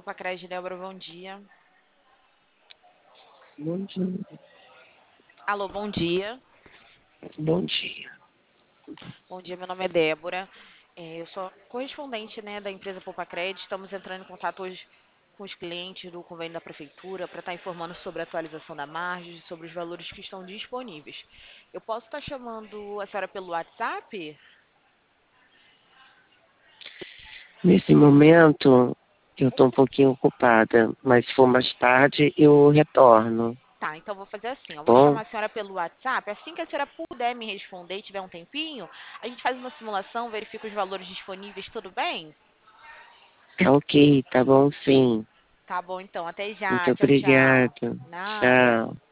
Popacred, Débora, bom dia. Bom dia. Alô, bom dia. Bom dia. Bom dia, meu nome é Débora. Eu sou correspondente, né, da empresa Popacred. Estamos entrando em contato hoje com os clientes do convênio da prefeitura para estar informando sobre a atualização da margem, sobre os valores que estão disponíveis. Eu posso estar chamando a senhora pelo WhatsApp? Nesse momento, eu estou um pouquinho ocupada, mas se for mais tarde, eu retorno, Tá, então vou fazer assim, tá eu vou bom? chamar a senhora pelo WhatsApp. Assim que a senhora puder me responder e tiver um tempinho, a gente faz uma simulação, verifica os valores disponíveis, tudo bem? Tá ok, tá bom sim. Tá bom, então. Até já. Muito Tchau, tchau. obrigada. Nada. Tchau.